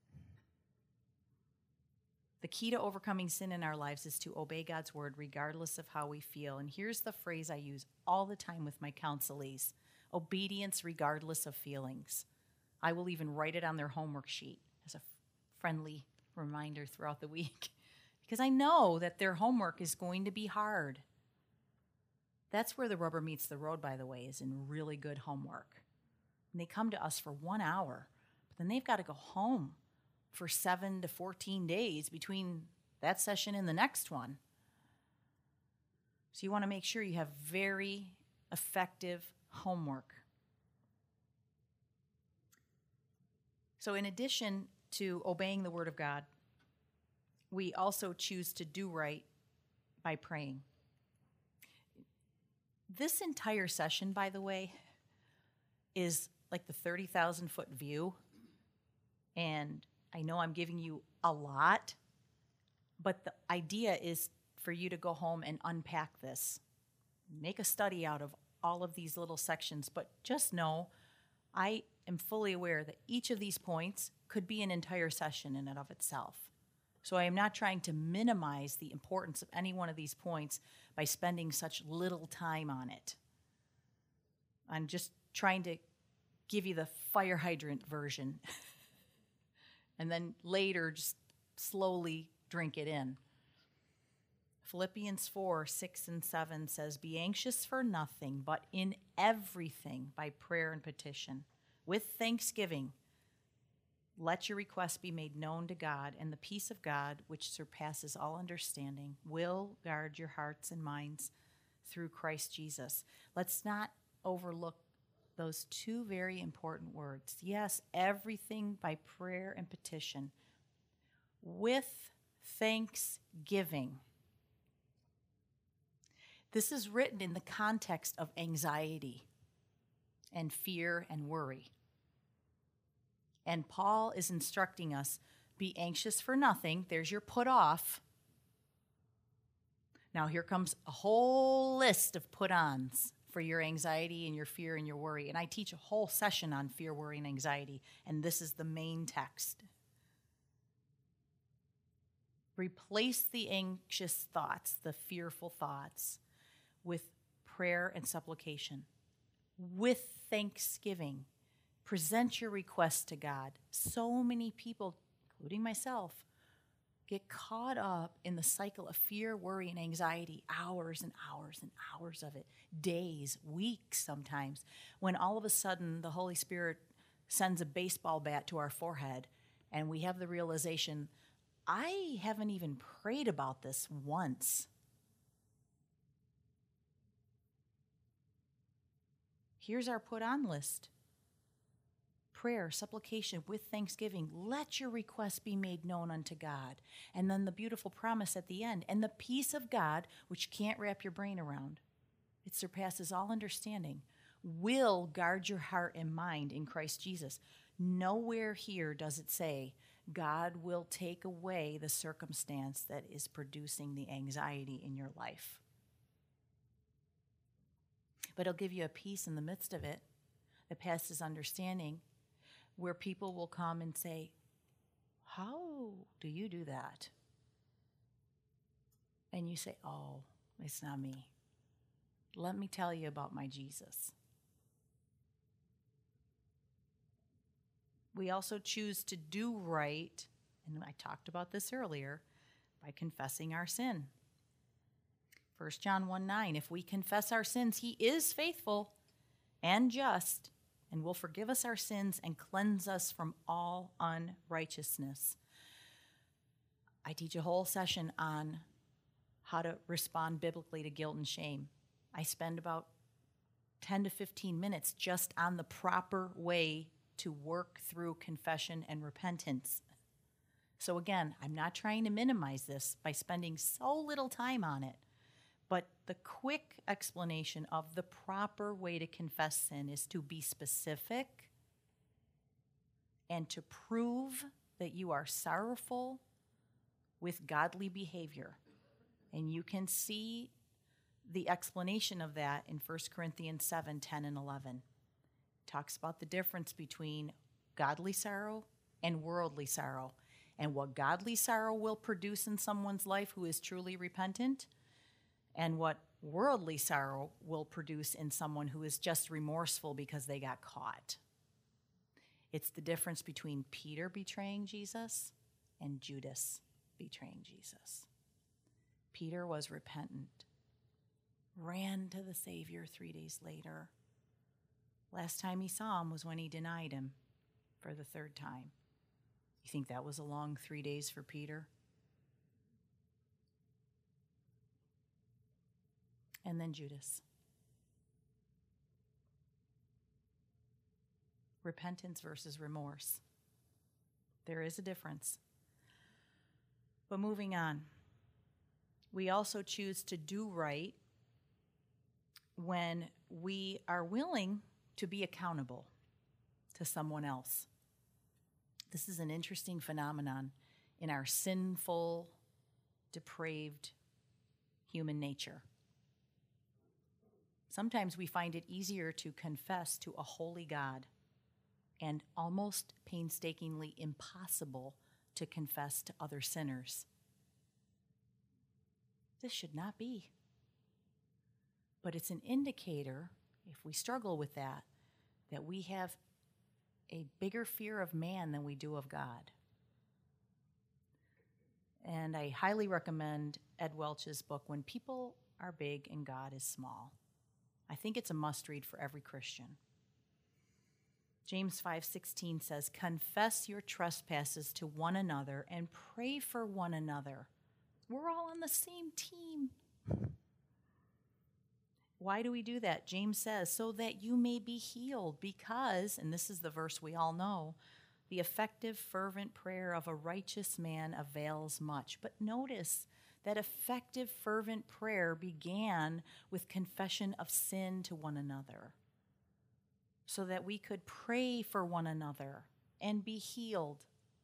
The key to overcoming sin in our lives is to obey God's word regardless of how we feel. And here's the phrase I use all the time with my counselees: obedience regardless of feelings. I will even write it on their homework sheet as a friendly reminder throughout the week because I know that their homework is going to be hard. That's where the rubber meets the road, by the way, is in really good homework. And they come to us for one hour, but then they've got to go home for seven to fourteen days between that session and the next one. So you want to make sure you have very effective homework. So in addition to obeying the word of God, we also choose to do right by praying. This entire session, by the way, is like the thirty thousand foot view. And I know I'm giving you a lot, but the idea is for you to go home and unpack this. Make a study out of all of these little sections, but just know I am fully aware that each of these points could be an entire session in and of itself. So I am not trying to minimize the importance of any one of these points by spending such little time on it. I'm just trying to give you the fire hydrant version and then later just slowly drink it in. Philippians four, six, and seven says, "Be anxious for nothing, but in everything by prayer and petition, with thanksgiving, let your requests be made known to God, and the peace of God, which surpasses all understanding, will guard your hearts and minds through Christ Jesus." Let's not overlook those two very important words. Yes, everything by prayer and petition, with thanksgiving. This is written in the context of anxiety and fear and worry. And Paul is instructing us, be anxious for nothing. There's your put off. Now here comes a whole list of put-ons for your anxiety and your fear and your worry. And I teach a whole session on fear, worry, and anxiety. And this is the main text. Replace the anxious thoughts, the fearful thoughts, with prayer and supplication, with thanksgiving. Present your requests to God. So many people, including myself, get caught up in the cycle of fear, worry, and anxiety, hours and hours and hours of it, days, weeks sometimes, when all of a sudden the Holy Spirit sends a baseball bat to our forehead and we have the realization, I haven't even prayed about this once. Here's our put on list. Prayer, supplication with thanksgiving. Let your requests be made known unto God. And then the beautiful promise at the end. And the peace of God, which you can't wrap your brain around, it surpasses all understanding, will guard your heart and mind in Christ Jesus. Nowhere here does it say God will take away the circumstance that is producing the anxiety in your life. But he'll give you a peace in the midst of it that passes understanding, where people will come and say, how do you do that? And you say, oh, it's not me. Let me tell you about my Jesus. We also choose to do right, and I talked about this earlier, by confessing our sin. First John one nine, if we confess our sins, he is faithful and just and will forgive us our sins and cleanse us from all unrighteousness. I teach a whole session on how to respond biblically to guilt and shame. I spend about ten to fifteen minutes just on the proper way to work through confession and repentance. So again, I'm not trying to minimize this by spending so little time on it. But the quick explanation of the proper way to confess sin is to be specific and to prove that you are sorrowful with godly behavior. And you can see the explanation of that in First Corinthians seven, ten, and eleven. It talks about the difference between godly sorrow and worldly sorrow, and what godly sorrow will produce in someone's life who is truly repentant, and what worldly sorrow will produce in someone who is just remorseful because they got caught. It's the difference between Peter betraying Jesus and Judas betraying Jesus. Peter was repentant, ran to the Savior three days later. Last time he saw him was when he denied him for the third time. You think that was a long three days for Peter? And then Judas. Repentance versus remorse. There is a difference. But moving on, we also choose to do right when we are willing to be accountable to someone else. This is an interesting phenomenon in our sinful, depraved human nature. Sometimes we find it easier to confess to a holy God and almost painstakingly impossible to confess to other sinners. This should not be. But it's an indicator, if we struggle with that, that we have a bigger fear of man than we do of God. And I highly recommend Ed Welch's book, When People Are Big and God is Small. I think it's a must-read for every Christian. James five sixteen says, confess your trespasses to one another and pray for one another. We're all on the same team. Why do we do that? James says, so that you may be healed, because, and this is the verse we all know, the effective, fervent prayer of a righteous man avails much. But notice that effective, fervent prayer began with confession of sin to one another, so that we could pray for one another and be healed.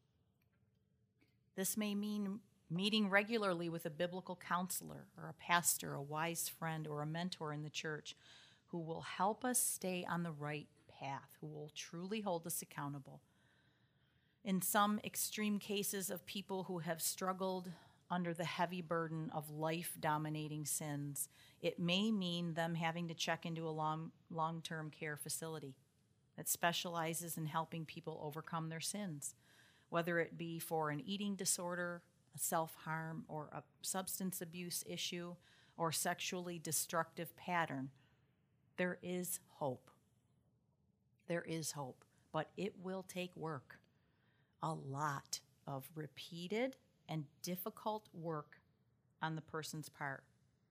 This may mean meeting regularly with a biblical counselor or a pastor, a wise friend, or a mentor in the church who will help us stay on the right path, who will truly hold us accountable. In some extreme cases of people who have struggled under the heavy burden of life-dominating sins, it may mean them having to check into a long, long-term care facility that specializes in helping people overcome their sins, whether it be for an eating disorder, a self-harm or a substance abuse issue or sexually destructive pattern, there is hope. There is hope, but it will take work, a lot of repeated and difficult work on the person's part.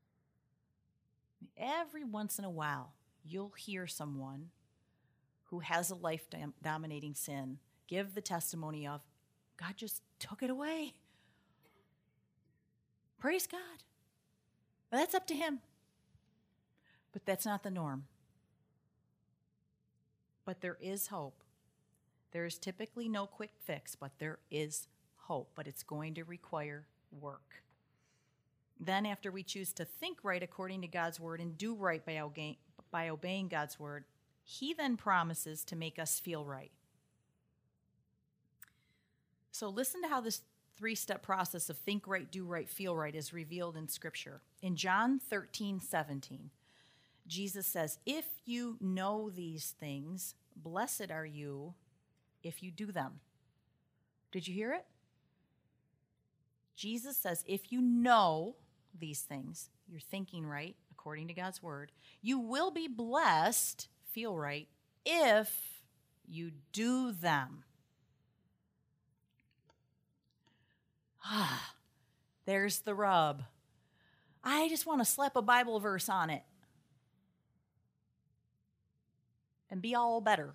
Every once in a while, you'll hear someone who has a life-dominating sin give the testimony of, God just took it away. Praise God. Well, that's up to him. But that's not the norm. But there is hope. There is typically no quick fix, but there is hope. But it's going to require work. Then after we choose to think right according to God's word and do right by, obe- by obeying God's word, he then promises to make us feel right. So listen to how this three-step process of think right, do right, feel right is revealed in Scripture. In John thirteen seventeen, Jesus says, if you know these things, blessed are you if you do them. Did you hear it? Jesus says, if you know these things, you're thinking right, according to God's word, you will be blessed, feel right, if you do them. Ah, there's the rub. I just want to slap a Bible verse on it and be all better.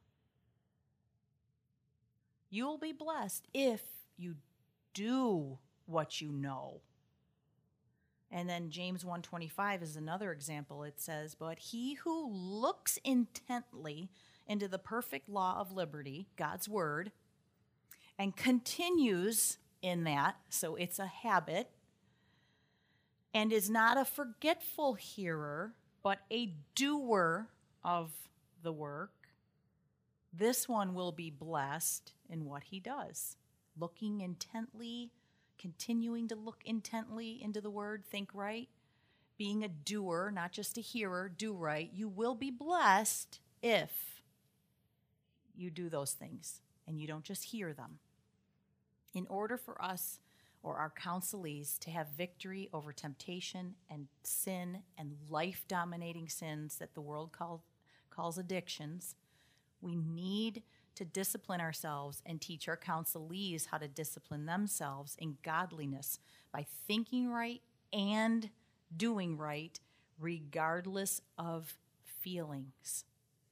You'll be blessed if you do what you know. And then James one twenty-five is another example. It says, but he who looks intently into the perfect law of liberty, God's word, and continues in that, so it's a habit, and is not a forgetful hearer, but a doer of the work, this one will be blessed in what he does. Looking intently, continuing to look intently into the word, think right, being a doer, not just a hearer, do right. You will be blessed if you do those things and you don't just hear them. In order for us or our counselees to have victory over temptation and sin and life-dominating sins that the world call, calls addictions, we need to discipline ourselves and teach our counselees how to discipline themselves in godliness by thinking right and doing right, regardless of feelings.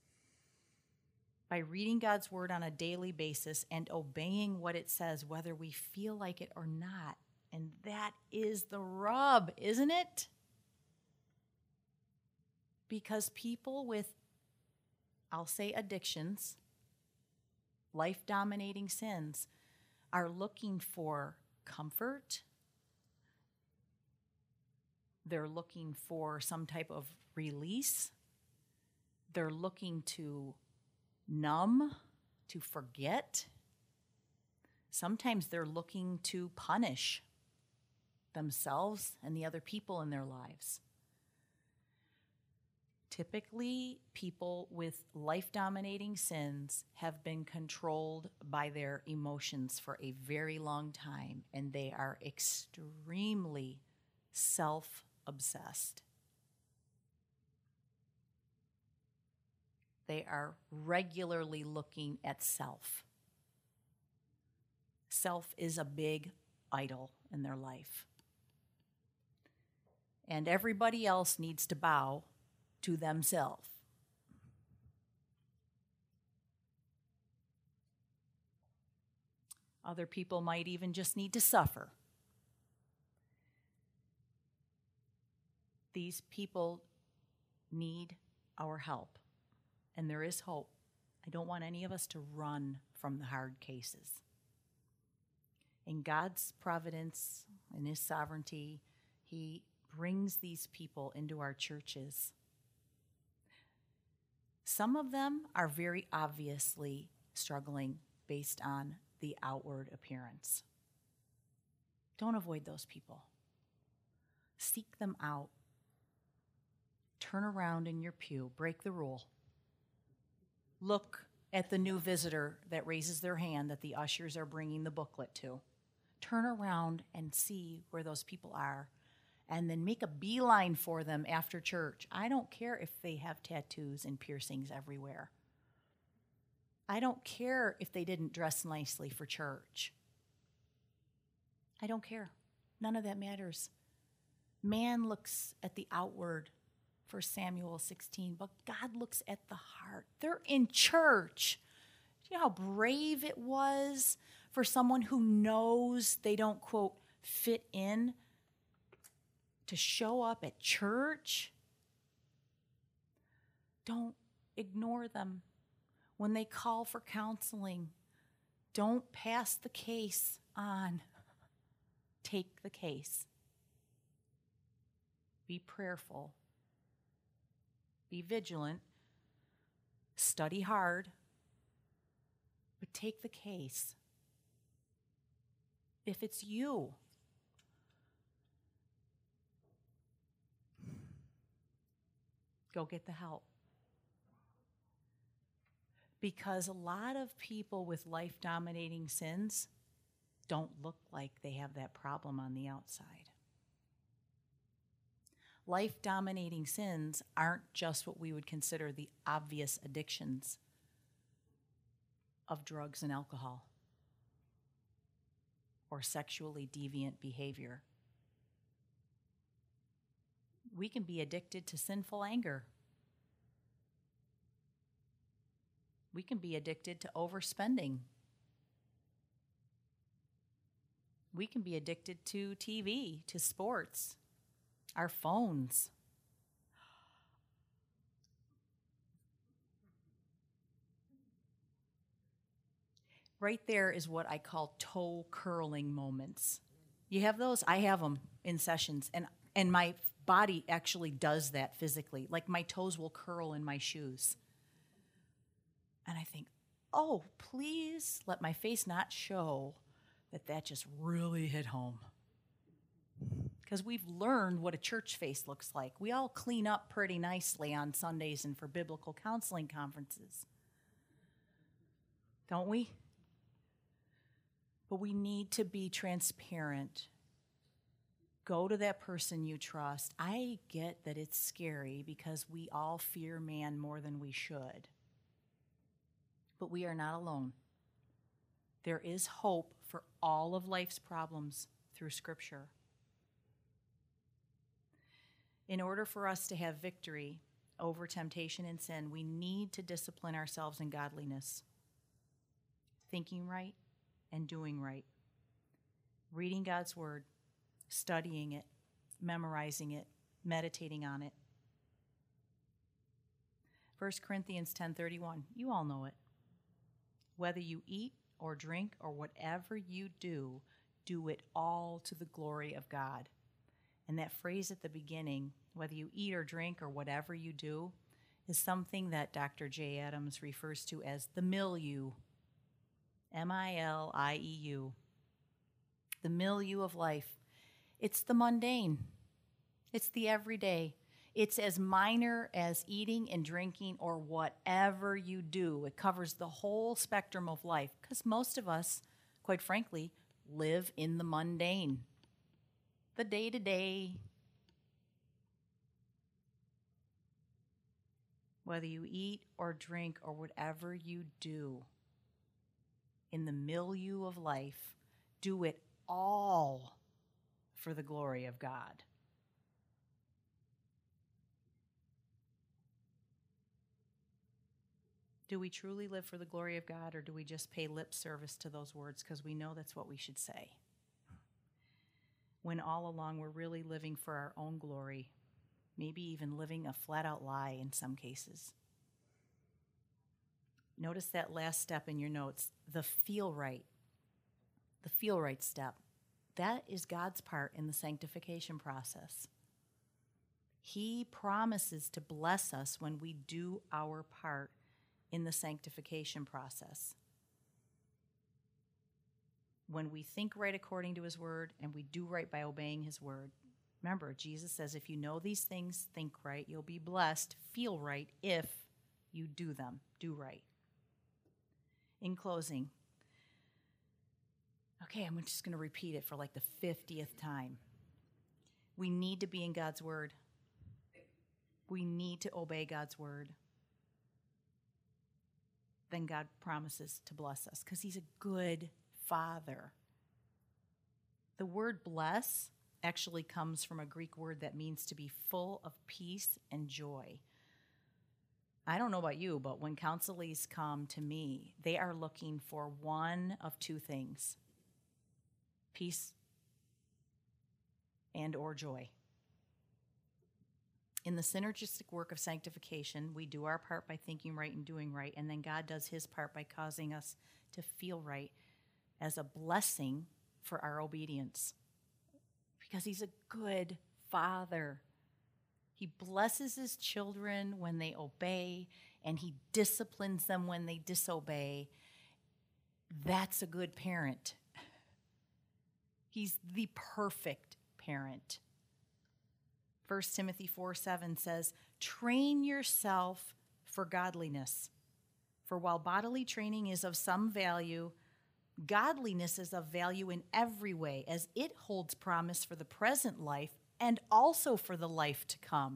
By reading God's word on a daily basis and obeying what it says, whether we feel like it or not. And that is the rub, isn't it? Because people with, I'll say addictions, life-dominating sins, are looking for comfort. They're looking for some type of release. They're looking to numb, to forget. Sometimes they're looking to punish themselves and the other people in their lives. Typically, people with life-dominating sins have been controlled by their emotions for a very long time, and they are extremely self-obsessed. They are regularly looking at self. Self is a big idol in their life. And everybody else needs to bow to themselves. Other people might even just need to suffer. These people need our help. And there is hope. I don't want any of us to run from the hard cases. In God's providence, in his sovereignty, he brings these people into our churches. Some of them are very obviously struggling based on the outward appearance. Don't avoid those people. Seek them out. Turn around in your pew. Break the rule. Look at the new visitor that raises their hand that the ushers are bringing the booklet to. turn around and see where those people are and then make a beeline for them after church. I don't care if they have tattoos and piercings everywhere. I don't care if they didn't dress nicely for church. I don't care. None of that matters. Man looks at the outward, First Samuel sixteen, but God looks at the heart. They're in church. Do you know how brave it was for someone who knows they don't, quote, fit in to show up at church? Don't ignore them. When they call for counseling, don't pass the case on. Take the case. Be prayerful. Be vigilant. Study hard. But take the case. If it's you, go get the help. Because a lot of people with life-dominating sins don't look like they have that problem on the outside. Life-dominating sins aren't just what we would consider the obvious addictions of drugs and alcohol or sexually deviant behavior. We can be addicted to sinful anger. We can be addicted to overspending. We can be addicted to T V, to sports, our phones. Right there is what I call toe curling moments. You have those? I have them in sessions, and, and my body actually does that physically. Like my toes will curl in my shoes. And I think, oh, please let my face not show that that just really hit home. Because we've learned what a church face looks like. We all clean up pretty nicely on Sundays and for biblical counseling conferences. Don't we? But we need to be transparent. Go to that person you trust. I get that it's scary because we all fear man more than we should. But we are not alone. There is hope for all of life's problems through Scripture. In order for us to have victory over temptation and sin, we need to discipline ourselves in godliness, thinking right and doing right, reading God's Word, studying it, memorizing it, meditating on it. First Corinthians ten thirty-one, you all know it. Whether you eat or drink or whatever you do, do it all to the glory of God. And that phrase at the beginning, whether you eat or drink or whatever you do, is something that Doctor J. Adams refers to as the milieu, M I L I E U, the milieu of life. It's the mundane. It's the everyday. It's as minor as eating and drinking or whatever you do. It covers the whole spectrum of life because most of us, quite frankly, live in the mundane, the day-to-day. Whether you eat or drink or whatever you do in the milieu of life, do it all for the glory of God. Do we truly live for the glory of God, or do we just pay lip service to those words because we know that's what we should say? When all along we're really living for our own glory, maybe even living a flat-out lie in some cases. Notice that last step in your notes, the feel right. The feel right step. That is God's part in the sanctification process. He promises to bless us when we do our part in the sanctification process. When we think right according to his word and we do right by obeying his word. Remember, Jesus says, if you know these things, think right, you'll be blessed, feel right if you do them, do right. In closing, Okay, I'm just going to repeat it for like the fiftieth time. We need to be in God's word. We need to obey God's word. Then God promises to bless us because he's a good father. The word bless actually comes from a Greek word that means to be full of peace and joy. I don't know about you, but when counselees come to me, they are looking for one of two things: peace and or joy. In the synergistic work of sanctification, we do our part by thinking right and doing right, and then God does his part by causing us to feel right as a blessing for our obedience. Because he's a good father. He blesses his children when they obey, and he disciplines them when they disobey. That's a good parent. He's the perfect parent. First Timothy four seven says, train yourself for godliness. For while bodily training is of some value, godliness is of value in every way, as it holds promise for the present life and also for the life to come.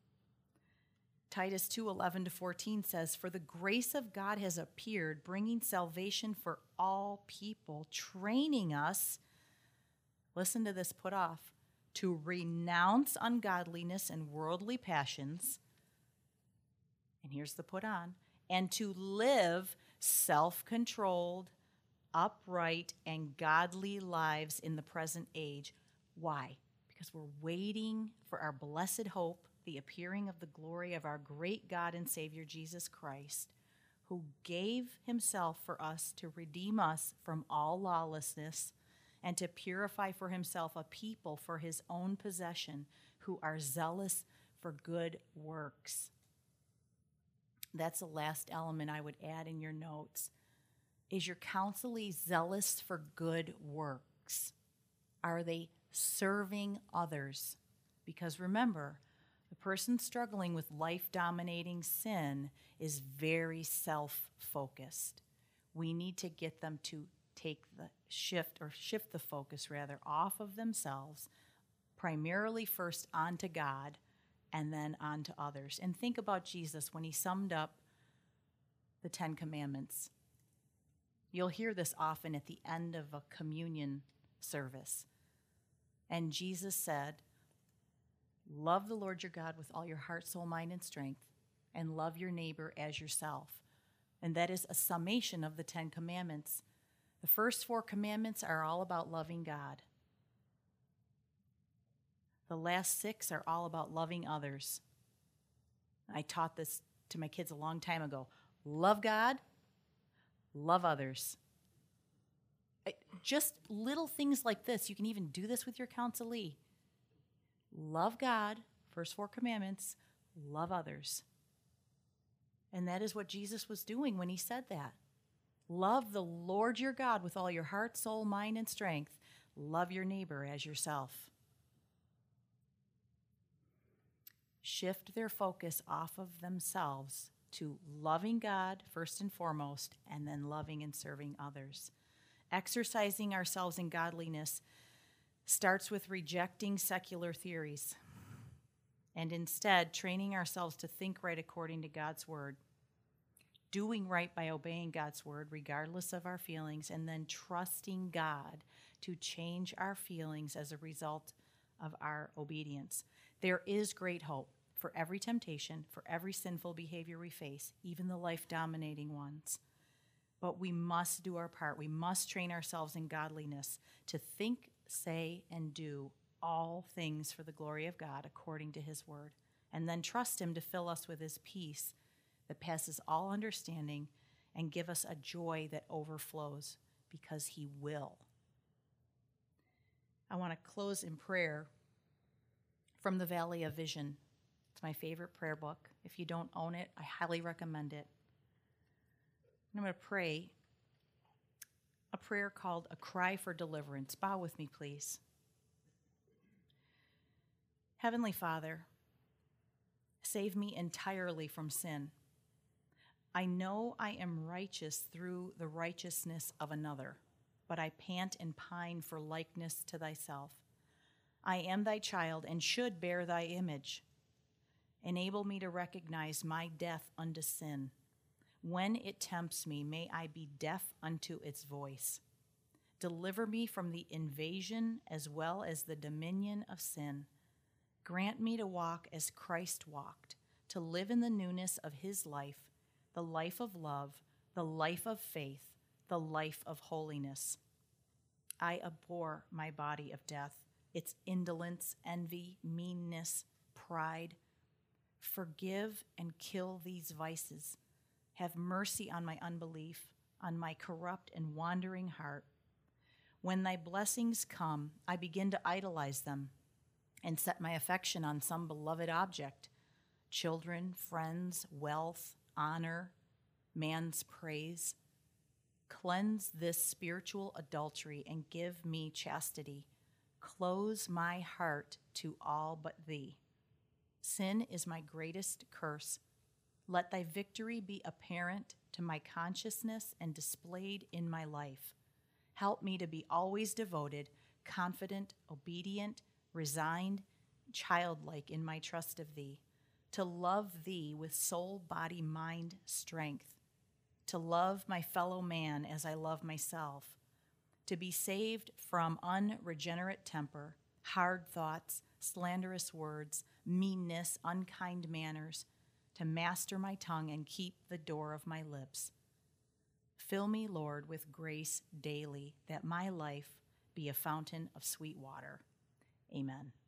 Titus two eleven to fourteen says, for the grace of God has appeared, bringing salvation for all people, training us, listen to this, put off, to renounce ungodliness and worldly passions, and here's the put on, and to live self-controlled, upright, and godly lives in the present age. Why? Because we're waiting for our blessed hope, the appearing of the glory of our great God and Savior Jesus Christ, who gave himself for us to redeem us from all lawlessness and to purify for himself a people for his own possession who are zealous for good works. That's the last element I would add in your notes. Is your counselee zealous for good works? Are they serving others? Because remember, the person struggling with life-dominating sin is very self-focused. We need to get them to take the shift, or shift the focus rather, off of themselves, primarily first onto God, and then onto others. And think about Jesus when he summed up the Ten Commandments. You'll hear this often at the end of a communion service. And Jesus said, love the Lord your God with all your heart, soul, mind, and strength, and love your neighbor as yourself. And that is a summation of the Ten Commandments. The first four commandments are all about loving God. The last six are all about loving others. I taught this to my kids a long time ago. Love God, love others. Just little things like this. You can even do this with your counselee. Love God, first four commandments, love others. And that is what Jesus was doing when he said that. Love the Lord your God with all your heart, soul, mind, and strength. Love your neighbor as yourself. Shift their focus off of themselves to loving God first and foremost, and then loving and serving others. Exercising ourselves in godliness starts with rejecting secular theories and instead training ourselves to think right according to God's word. Doing right by obeying God's word regardless of our feelings, and then trusting God to change our feelings as a result of our obedience. There is great hope for every temptation, for every sinful behavior we face, even the life-dominating ones. But we must do our part. We must train ourselves in godliness to think, say, and do all things for the glory of God according to his word, and then trust him to fill us with his peace that passes all understanding and give us a joy that overflows, because he will. I want to close in prayer from the Valley of Vision. It's my favorite prayer book. If you don't own it, I highly recommend it. I'm going to pray a prayer called A Cry for Deliverance. Bow with me, please. Heavenly Father, save me entirely from sin. I know I am righteous through the righteousness of another. but I pant and pine for likeness to thyself. I am thy child and should bear thy image. Enable me to recognize my death unto sin. When it tempts me, may I be deaf unto its voice. Deliver me from the invasion as well as the dominion of sin. Grant me to walk as Christ walked, to live in the newness of his life, the life of love, the life of faith, the life of holiness. I abhor my body of death, its indolence, envy, meanness, pride. Forgive and kill these vices. Have mercy on my unbelief, on my corrupt and wandering heart. When thy blessings come, I begin to idolize them and set my affection on some beloved object, children, friends, wealth, honor, man's praise. Cleanse this spiritual adultery and give me chastity. Close my heart to all but thee. Sin is my greatest curse. Let thy victory be apparent to my consciousness and displayed in my life. Help me to be always devoted, confident, obedient, resigned, childlike in my trust of thee, to love thee with soul, body, mind, strength, to love my fellow man as I love myself, to be saved from unregenerate temper, hard thoughts, slanderous words, meanness, unkind manners, to master my tongue and keep the door of my lips. Fill me, Lord, with grace daily, that my life be a fountain of sweet water. Amen.